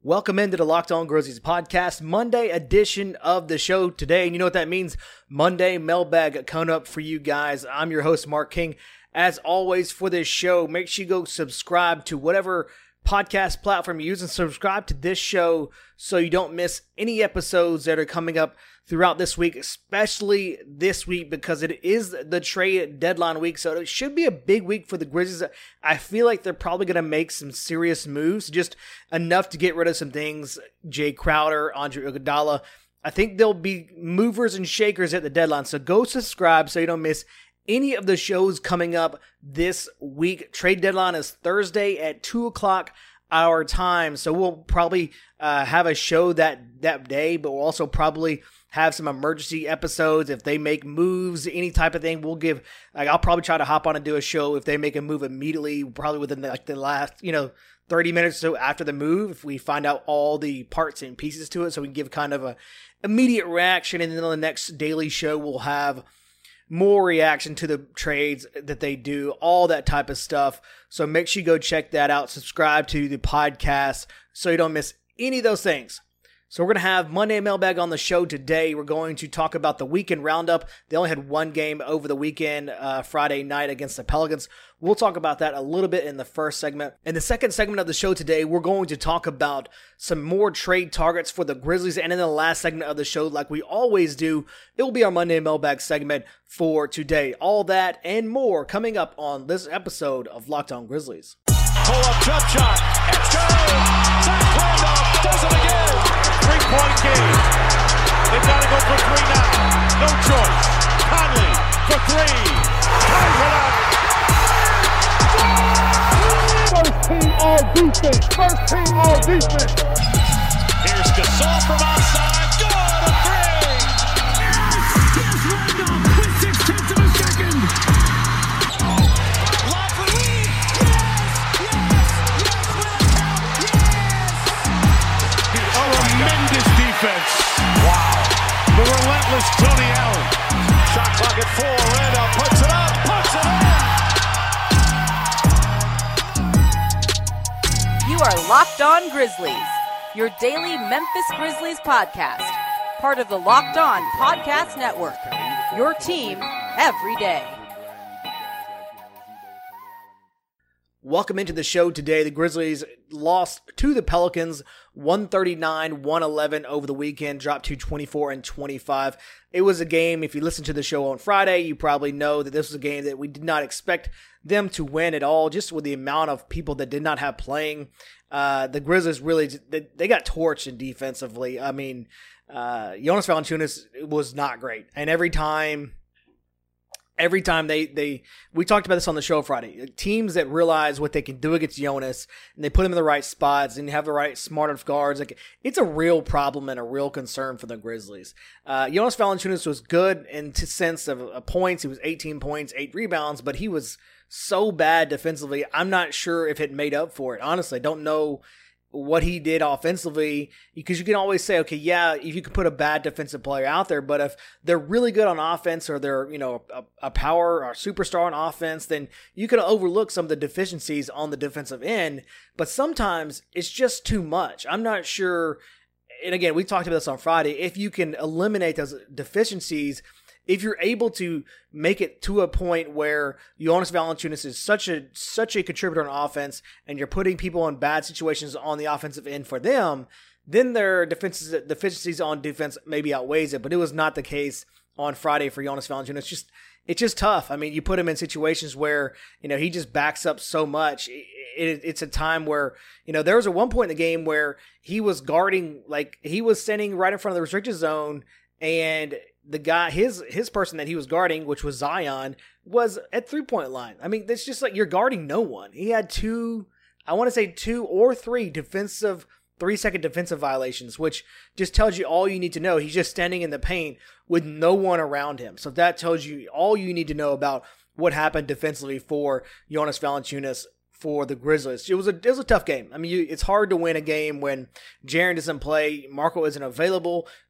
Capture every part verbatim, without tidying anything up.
Welcome into the Locked On Grizzlies podcast, Monday edition of the show today. And you know what that means? Monday mailbag coming up for you guys. I'm your host, Mark King. As always, for this show, make sure you go subscribe to whatever podcast platform you use and subscribe to this show so you don't miss any episodes that are coming up throughout this week, especially this week because it is the trade deadline week. So it should be a big week for the Grizzlies. I feel like they're probably going to make some serious moves, just enough to get rid of some things. Jay Crowder, Andre Iguodala. I think there'll be movers and shakers at the deadline. So go subscribe so you don't miss any of the shows coming up this week. Trade deadline is Thursday at two o'clock our time. So we'll probably uh, have a show that, that day, but we'll also probably have some emergency episodes. If they make moves, any type of thing, we'll give, like, I'll probably try to hop on and do a show if they make a move immediately, probably within the, like the last, you know, thirty minutes or so after the move, if we find out all the parts and pieces to it, so we can give kind of a immediate reaction. And then on the next daily show, we'll have more reaction to the trades that they do, all that type of stuff. So make sure you go check that out. Subscribe to the podcast so you don't miss any of those things. So we're going to have Monday Mailbag on the show today. We're going to talk about the weekend roundup. They only had one game over the weekend, uh, Friday night against the Pelicans. We'll talk about that a little bit in the first segment. In the second segment of the show today, we're going to talk about some more trade targets for the Grizzlies. And in the last segment of the show, like we always do, it will be our Monday Mailbag segment for today. All that and more coming up on this episode of Locked On Grizzlies. Pull up jump shot. It's good. Zach Randolph does it again. Three-point game. They've got to go for three now. No choice. Conley for three. Ties it up. First team all defense. First team all defense. Here's Gasol from outside. Good. A three. Yes. Yes, Randolph with six tenths of a second. Lob for Lee. Yes. Yes. Yes. Yes. Yes. A tremendous defense. Wow. The relentless Tony Allen. Shot clock at four. Randolph puts it up. Puts it up. You are Locked On Grizzlies, your daily Memphis Grizzlies podcast, part of the Locked On Podcast Network, your team every day. Welcome into the show today. The Grizzlies lost to the Pelicans one thirty-nine one eleven over the weekend, dropped to twenty-four and twenty-five. It was a game, if you listened to the show on Friday, you probably know that this was a game that we did not expect them to win at all, just with the amount of people that did not have playing. Uh, the Grizzlies really, they, they got torched in defensively. I mean, uh, Jonas Valanciunas was not great. And every time... Every time they, they, we talked about this on the show Friday, teams that realize what they can do against Jonas and they put him in the right spots and have the right smart enough guards, like, it's a real problem and a real concern for the Grizzlies. Uh, Jonas Valanciunas was good in the sense of uh, points. He was eighteen points, eight rebounds, but he was so bad defensively. I'm not sure if it made up for it. Honestly, I don't know what he did offensively, because you can always say, okay, yeah, if you can put a bad defensive player out there, but if they're really good on offense or they're, you know, a, a power or a superstar on offense, then you can overlook some of the deficiencies on the defensive end, but sometimes it's just too much. I'm not sure, and again, we talked about this on Friday, if you can eliminate those deficiencies, if you're able to make it to a point where Jonas Valanciunas is such a such a contributor on offense and you're putting people in bad situations on the offensive end for them, then their defenses, deficiencies on defense maybe outweighs it. But it was not the case on Friday for Jonas Valanciunas. It's just, it's just tough. I mean, you put him in situations where, you know, he just backs up so much. It, it, it's a time where, you know, there was a one point in the game where he was guarding, like he was standing right in front of the restricted zone, and the guy, his his person that he was guarding, which was Zion, was at three-point line. I mean, it's just like you're guarding no one. He had two, I want to say two or three defensive, three-second defensive violations, which just tells you all you need to know. He's just standing in the paint with no one around him. So that tells you all you need to know about what happened defensively for Jonas Valanciunas for the Grizzlies. It was a it was a tough game. I mean, you, it's hard to win a game when Jaren doesn't play, Marco isn't available.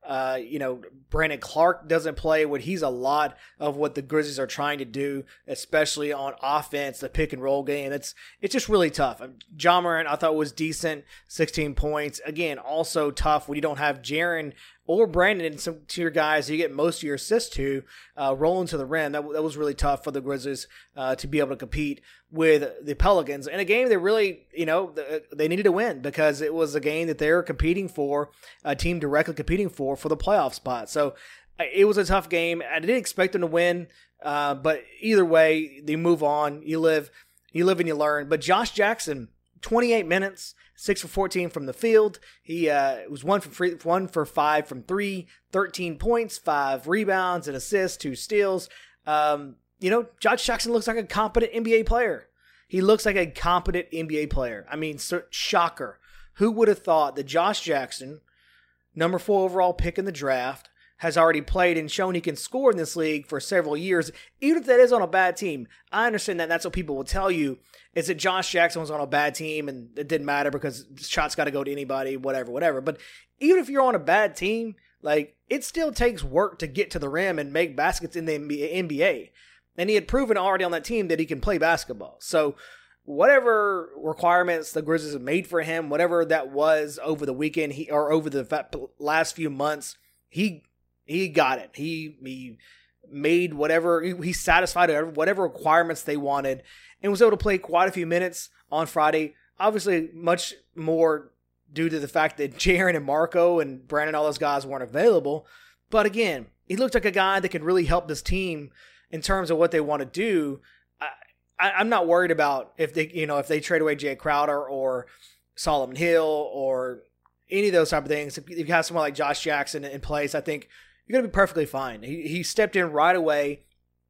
Uh, you know, Brandon Clark doesn't play when he's a lot of what the Grizzlies are trying to do, especially on offense, the pick and roll game. It's it's just really tough. Ja Morant, I thought, was decent, sixteen points. Again, also tough when you don't have Jaren or Brandon and some to your guys you get most of your assists to uh, rolling to the rim. That, that was really tough for the Grizzlies uh, to be able to compete with the Pelicans in a game that really, you know, they needed to win because it was a game that they were competing for, a team directly competing for, for the playoff spot. So it was a tough game. I didn't expect them to win, uh, but either way, they move on. You live, you live and you learn. But Josh Jackson, twenty-eight minutes, six for fourteen from the field. He uh, was one for free, one for five from three, thirteen points, five rebounds, and assists, two steals. Um, you know, Josh Jackson looks like a competent N B A player. He looks like a competent N B A player. I mean, so, shocker. Who would have thought that Josh Jackson, number four overall pick in the draft, has already played and shown he can score in this league for several years, even if that is on a bad team. I understand that that's what people will tell you, is that Josh Jackson was on a bad team and it didn't matter because shots got to go to anybody, whatever, whatever. But even if you're on a bad team, like, it still takes work to get to the rim and make baskets in the N B A. And he had proven already on that team that he can play basketball. So whatever requirements the Grizzlies have made for him, whatever that was over the weekend he or over the last few months, he he got it. He he made whatever, he satisfied whatever requirements they wanted and was able to play quite a few minutes on Friday. Obviously, much more due to the fact that Jaren and Marco and Brandon, all those guys weren't available. But again, he looked like a guy that could really help this team in terms of what they want to do. I, I, I'm not worried about if they, you know, if they trade away Jay Crowder or Solomon Hill or any of those type of things. If you have someone like Josh Jackson in place, I think you're going to be perfectly fine. He, he stepped in right away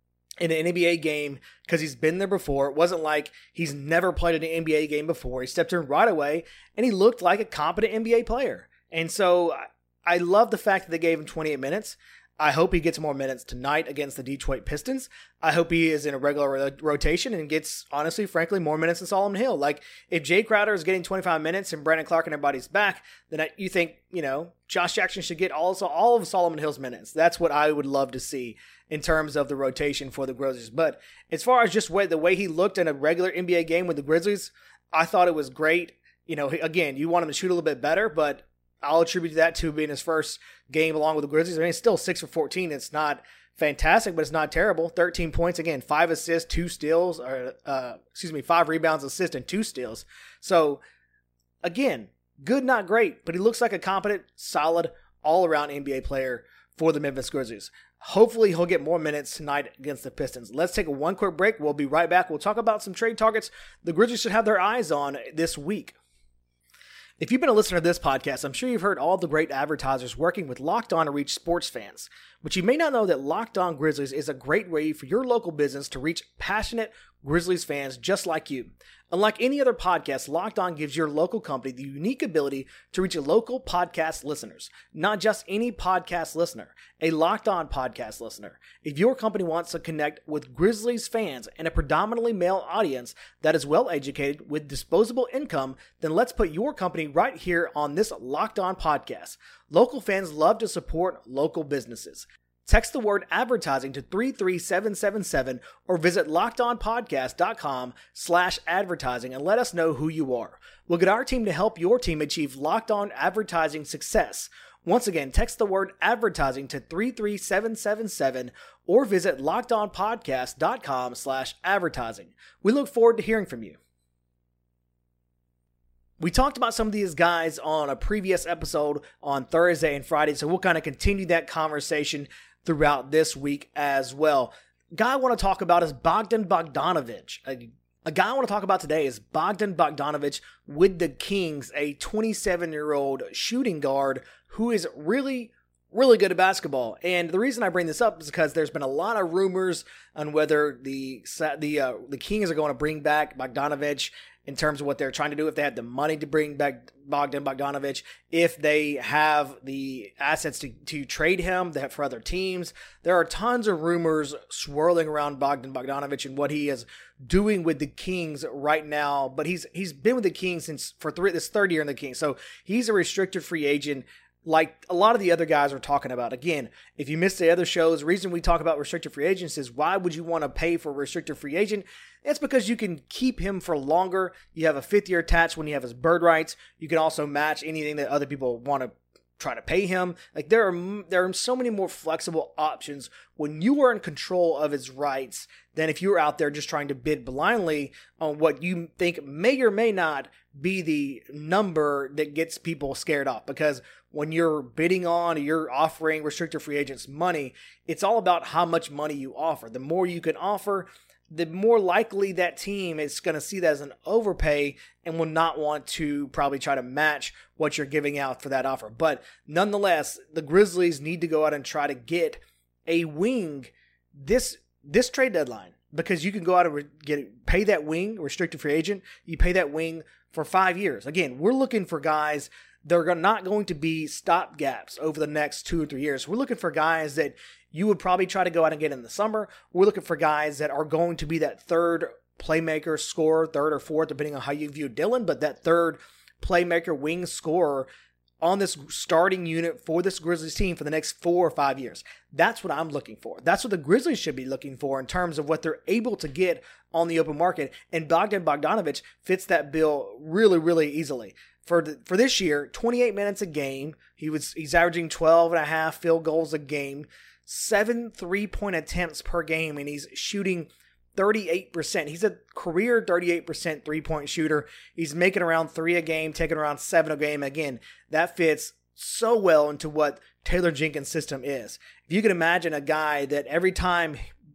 in an N B A game because he's been there before. It wasn't like he's never played in an N B A game before. He stepped in right away and he looked like a competent N B A player. And so I, I love the fact that they gave him twenty-eight minutes. I hope he gets more minutes tonight against the Detroit Pistons. I hope he is in a regular ro- rotation and gets, honestly, frankly, more minutes than Solomon Hill. Like, if Jay Crowder is getting twenty-five minutes and Brandon Clark and everybody's back, then I, you think, you know, Josh Jackson should get also all of Solomon Hill's minutes. That's what I would love to see in terms of the rotation for the Grizzlies. But as far as just way, the way he looked in a regular N B A game with the Grizzlies, I thought it was great. You know, again, you want him to shoot a little bit better, but I'll attribute that to being his first game along with the Grizzlies. I mean, it's still six for fourteen. It's not fantastic, but it's not terrible. thirteen points, again, five assists, two steals, or uh, excuse me, five rebounds, assists, and two steals. So, again, good, not great, but he looks like a competent, solid, all-around N B A player for the Memphis Grizzlies. Hopefully, he'll get more minutes tonight against the Pistons. Let's take a one quick break. We'll be right back. We'll talk about some trade targets the Grizzlies should have their eyes on this week. If you've been a listener to this podcast, I'm sure you've heard all the great advertisers working with Locked On to reach sports fans. But you may not know that Locked On Grizzlies is a great way for your local business to reach passionate Grizzlies fans just like you. Unlike any other podcast, Locked On gives your local company the unique ability to reach a local podcast listeners. Not just any podcast listener, a Locked On podcast listener. If your company wants to connect with Grizzlies fans and a predominantly male audience that is well educated with disposable income, then let's put your company right here on this Locked On podcast. Local fans love to support local businesses. Text the word advertising to three three seven seven seven or visit lockedonpodcast.com slash advertising and let us know who you are. We'll get our team to help your team achieve Locked On advertising success. Once again, text the word advertising to three three seven seven seven or visit lockedonpodcast.com slash advertising. We look forward to hearing from you. We talked about some of these guys on a previous episode on Thursday and Friday, so we'll kind of continue that conversation throughout this week as well. Guy I want to talk about is Bogdan Bogdanovic. A, a guy I want to talk about today is Bogdan Bogdanovic with the Kings, a twenty-seven-year-old shooting guard who is really, really good at basketball. And the reason I bring this up is because there's been a lot of rumors on whether the the uh, the Kings are going to bring back Bogdanovic in terms of what they're trying to do, if they have the money to bring back Bogdan Bogdanovic, if they have the assets to, to trade him for other teams. There are tons of rumors swirling around Bogdan Bogdanovic and what he is doing with the Kings right now. But he's he's been with the Kings since for three, this third year in the Kings. So he's a restricted free agent. like a lot of the other guys are talking about. Again, if you missed the other shows, the reason we talk about restricted free agents is why would you want to pay for a restricted free agent? It's because you can keep him for longer. You have a fifth year attached when you have his bird rights. You can also match anything that other people want to try to pay him. Like there are there are so many more flexible options when you are in control of his rights than if you were out there just trying to bid blindly on what you think may or may not be the number that gets people scared off. Because when you're bidding on or you're offering restricted free agents money, it's all about how much money you offer. The more you can offer, the more likely that team is going to see that as an overpay and will not want to probably try to match what you're giving out for that offer. But nonetheless, the Grizzlies need to go out and try to get a wing this this trade deadline, because you can go out and get pay that wing, restricted free agent. You pay that wing for five years. Again, we're looking for guys that are not going to be stopgaps over the next two or three years. We're looking for guys that you would probably try to go out and get in the summer. We're looking for guys that are going to be that third playmaker, scorer, third or fourth, depending on how you view Dillon, but that third playmaker, wing scorer on this starting unit for this Grizzlies team for the next four or five years. That's what I'm looking for. That's what the Grizzlies should be looking for in terms of what they're able to get on the open market. And Bogdan Bogdanovic fits that bill really, really easily. For the, for this year, twenty-eight minutes a game. He was he's averaging twelve and a half field goals a game, seven three-point attempts per game, and he's shooting thirty-eight percent. He's a career thirty-eight percent three-point shooter. He's making around three a game, taking around seven a game. Again, that fits so well into what Taylor Jenkins' system is. If you can imagine a guy that every time,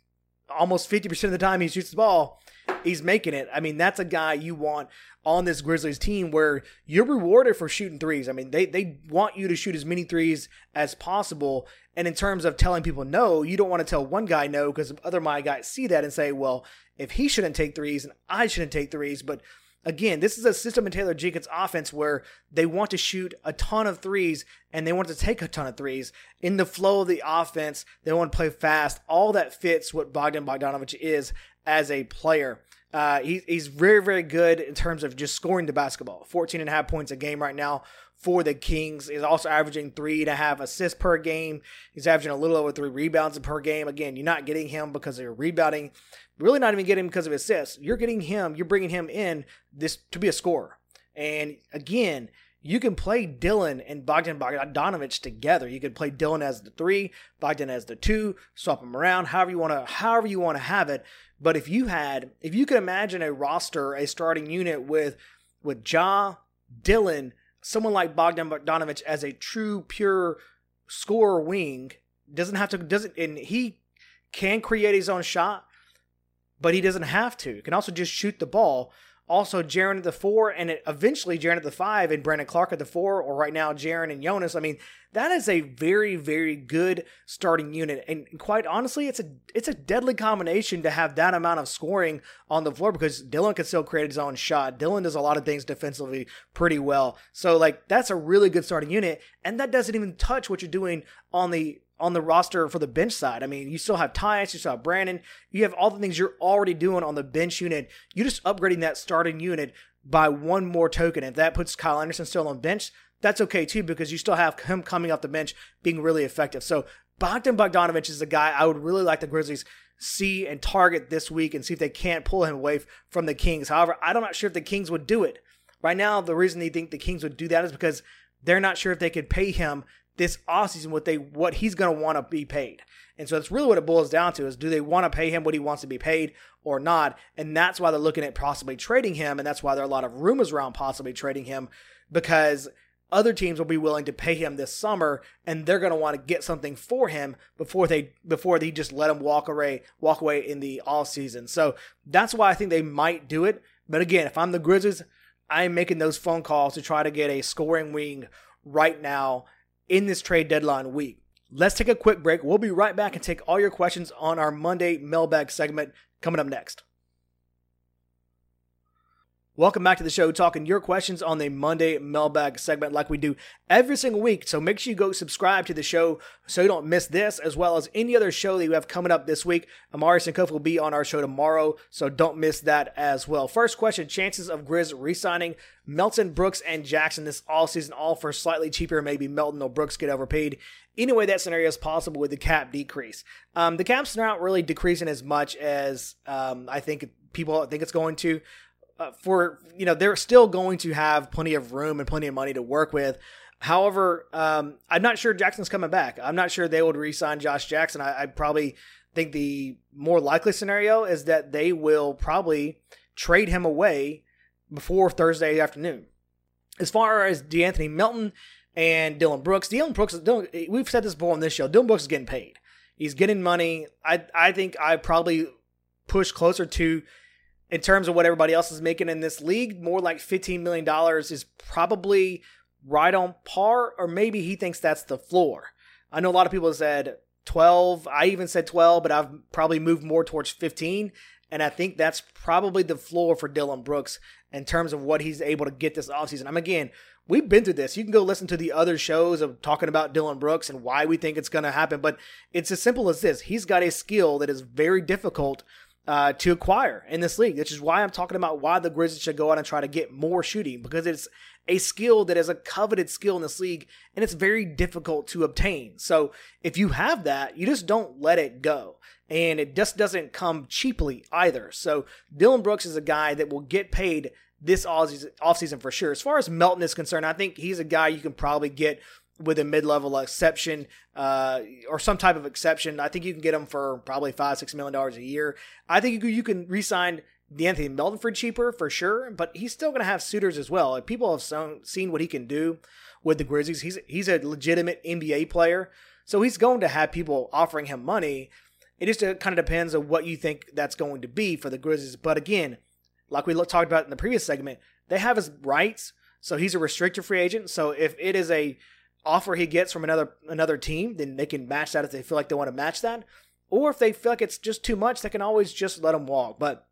almost fifty percent of the time he shoots the ball, he's making it. I mean, that's a guy you want on this Grizzlies team where you're rewarded for shooting threes. I mean, they, they want you to shoot as many threes as possible. And in terms of telling people no, you don't want to tell one guy no, because other my guys see that and say, well, if he shouldn't take threes and I shouldn't take threes. But again, this is a system in Taylor Jenkins' offense where they want to shoot a ton of threes and they want to take a ton of threes. In the flow of the offense, they want to play fast. All that fits what Bogdan Bogdanovic is as a player. Uh, he, he's very, very good in terms of just scoring the basketball. fourteen and a half points a game right now for the Kings. He's also averaging three and a half assists per game. He's averaging a little over three rebounds per game. Again, you're not getting him because of your rebounding. Really not even getting him because of assists. You're getting him, you're bringing him in this to be a scorer. And again, you can play Dillon and Bogdan Bogdanovic together. You could play Dillon as the three, Bogdan as the two, swap them around, however you want to, however you want to have it. But if you had, if you could imagine a roster, a starting unit with, with Ja, Dillon, someone like Bogdan Bogdanovic as a true, pure scorer wing, doesn't have to, doesn't, and he can create his own shot, but he doesn't have to. He can also just shoot the ball. Also, Jaren at the four, and eventually Jaren at the five, and Brandon Clark at the four, or right now Jaren and Jonas. I mean, that is a very, very good starting unit. And quite honestly, it's a it's a deadly combination to have that amount of scoring on the floor, because Dillon can still create his own shot. Dillon does a lot of things defensively pretty well. So, like, that's a really good starting unit, and that doesn't even touch what you're doing on the on the roster for the bench side. I mean, you still have Tyus, you still have Brandon, you have all the things you're already doing on the bench unit. You're just upgrading that starting unit by one more token. If that puts Kyle Anderson still on bench, that's okay too, because you still have him coming off the bench being really effective. So Bogdan Bogdanovic is a guy I would really like the Grizzlies see and target this week and see if they can't pull him away from the Kings. However, I'm not sure if the Kings would do it. Right now, the reason they think the Kings would do that is because they're not sure if they could pay him this offseason what they what he's going to want to be paid. And so that's really what it boils down to, is do they want to pay him what he wants to be paid or not? And that's why they're looking at possibly trading him, and that's why there are a lot of rumors around possibly trading him, because other teams will be willing to pay him this summer, and they're going to want to get something for him before they before they just let him walk away walk away in the offseason. So that's why I think they might do it. But again, if I'm the Grizzlies, I'm making those phone calls to try to get a scoring wing right now in this trade deadline week. Let's take a quick break. We'll be right back and take all your questions on our Monday mailbag segment coming up next. Welcome back to the show, talking your questions on the Monday Mailbag segment like we do every single week. So make sure you go subscribe to the show so you don't miss this, as well as any other show that you have coming up this week. Amari Sankofa will be on our show tomorrow, so don't miss that as well. First question, chances of Grizz re-signing Melton, Brooks, and Jackson this offseason, all for slightly cheaper. Maybe Melton or Brooks get overpaid. Anyway, that scenario is possible with the cap decrease. Um, the cap's not really decreasing as much as um, I think people think it's going to. Uh, for, you know, they're still going to have plenty of room and plenty of money to work with. However, um, I'm not sure Jackson's coming back. I'm not sure they would re-sign Josh Jackson. I, I probably think the more likely scenario is that they will probably trade him away before Thursday afternoon. As far as DeAnthony Melton and Dillon Brooks, Dillon Brooks, Dillon, we've said this before on this show, Dillon Brooks is getting paid. He's getting money. I I think I probably push closer to, in terms of what everybody else is making in this league, more like fifteen million dollars is probably right on par, or maybe he thinks that's the floor. I know a lot of people have said twelve. I even said twelve, but I've probably moved more towards fifteen, and I think that's probably the floor for Dillon Brooks in terms of what he's able to get this offseason. I'm again, we've been through this. You can go listen to the other shows of talking about Dillon Brooks and why we think it's going to happen, but it's as simple as this. He's got a skill that is very difficult Uh, to acquire in this league, which is why I'm talking about why the Grizzlies should go out and try to get more shooting, because it's a skill that is a coveted skill in this league, and it's very difficult to obtain. So if you have that, you just don't let it go, and it just doesn't come cheaply either. So Dillon Brooks is a guy that will get paid this offseason for sure. As far as Melton is concerned, I think he's a guy you can probably get with a mid-level exception uh, or some type of exception. I think you can get him for probably five, six million dollars a year. I think you can, you can re-sign DeAnthony Melton for cheaper for sure, but he's still going to have suitors as well. Like, people have so, seen what he can do with the Grizzlies. He's he's a legitimate N B A player, so he's going to have people offering him money. It just kind of depends on what you think that's going to be for the Grizzlies. But again, like we talked about in the previous segment, they have his rights, so he's a restricted free agent. So if it is a offer he gets from another another team, then they can match that if they feel like they want to match that. Or if they feel like it's just too much, they can always just let him walk. But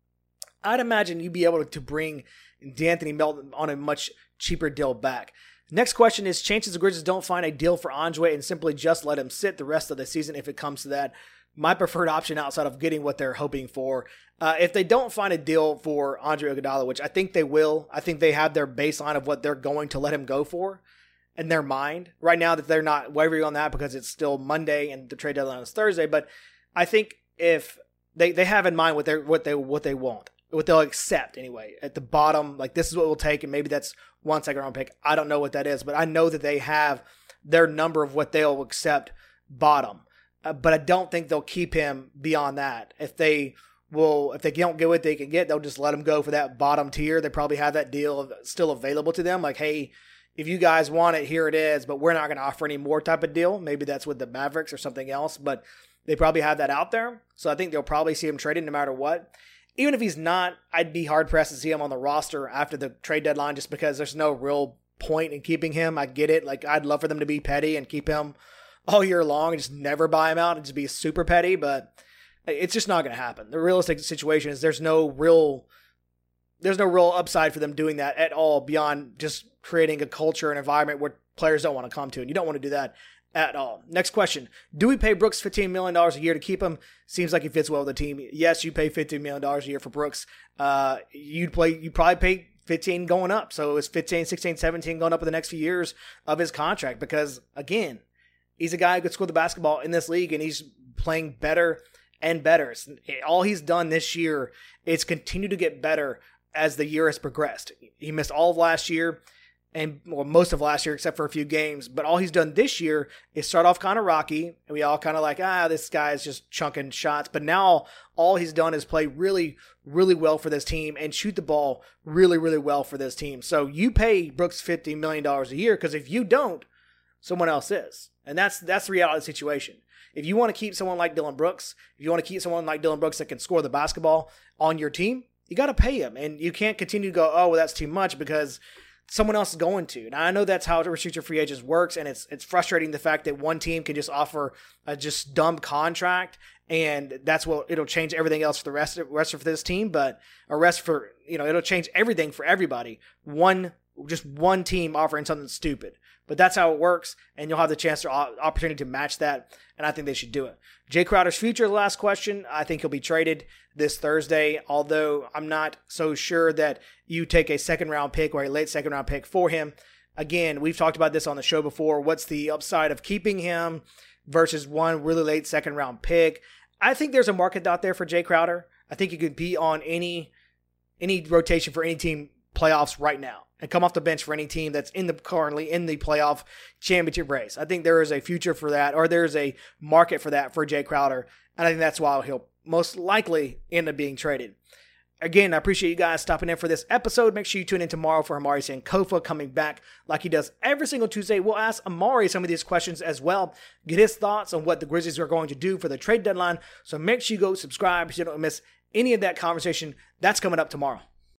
I'd imagine you'd be able to bring DeAnthony Melton on a much cheaper deal back. Next question is, chances the Grizzlies don't find a deal for Andre and simply just let him sit the rest of the season if it comes to that. My preferred option outside of getting what they're hoping for. Uh, if they don't find a deal for Andre Iguodala, which I think they will, I think they have their baseline of what they're going to let him go for in their mind right now, that they're not wavering on that because it's still Monday and the trade deadline is Thursday. But I think if they, they have in mind what they what they what they want, what they'll accept anyway at the bottom, like this is what we'll take, and maybe that's one second round pick. I don't know what that is, but I know that they have their number of what they'll accept bottom. Uh, but I don't think they'll keep him beyond that. If they will, if they don't get what they can get, they'll just let him go for that bottom tier. They probably have that deal still available to them. Like, hey, if you guys want it, here it is, but we're not going to offer any more type of deal. Maybe that's with the Mavericks or something else, but they probably have that out there. So I think they'll probably see him traded no matter what. Even if he's not, I'd be hard-pressed to see him on the roster after the trade deadline, just because there's no real point in keeping him. I get it. Like, I'd love for them to be petty and keep him all year long and just never buy him out and just be super petty, but it's just not going to happen. The realistic situation is there's no real there's no real upside for them doing that at all, beyond just creating a culture and environment where players don't want to come to, and you don't want to do that at all. Next question. Do we pay Brooks fifteen million dollars a year to keep him? Seems like he fits well with the team. Yes, you pay fifteen million dollars a year for Brooks. Uh, you'd play, you probably pay fifteen going up. So it's fifteen, sixteen, seventeen going up in the next few years of his contract, because again, he's a guy who could score the basketball in this league, and he's playing better and better. All he's done this year is continue to get better as the year has progressed. He missed all of last year, and well, most of last year except for a few games. But all he's done this year is start off kind of rocky, and we all kind of like, ah, this guy's just chunking shots. But now all he's done is play really, really well for this team and shoot the ball really, really well for this team. So you pay Brooks fifty million dollars a year, because if you don't, someone else is. And that's that's the reality of the situation. If you want to keep someone like Dillon Brooks, if you want to keep someone like Dillon Brooks that can score the basketball on your team, you got to pay him. And you can't continue to go, oh, well, that's too much, because someone else is going to. Now, I know that's how restricted free agents works, and it's it's frustrating the fact that one team can just offer a just dumb contract, and that's what it'll change everything else for the rest of rest of this team, but a rest for you know it'll change everything for everybody. One just one team offering something stupid. But that's how it works, and you'll have the chance or opportunity to match that, and I think they should do it. Jay Crowder's future, the last question. I think he'll be traded this Thursday, although I'm not so sure that you take a second-round pick or a late second-round pick for him. Again, we've talked about this on the show before. What's the upside of keeping him versus one really late second-round pick? I think there's a market out there for Jay Crowder. I think he could be on any any rotation for any team playoffs right now and come off the bench for any team that's in the currently in the playoff championship race. I think there is a future for that, or there's a market for that for Jay Crowder, and I think that's why he'll most likely end up being traded. Again, I appreciate you guys stopping in for this episode. Make sure you tune in tomorrow for Amari Sankofa coming back like he does every single Tuesday. We'll ask Amari some of these questions as well, get his thoughts on what the Grizzlies are going to do for the trade deadline. So make sure you go subscribe so you don't miss any of that conversation. That's coming up tomorrow.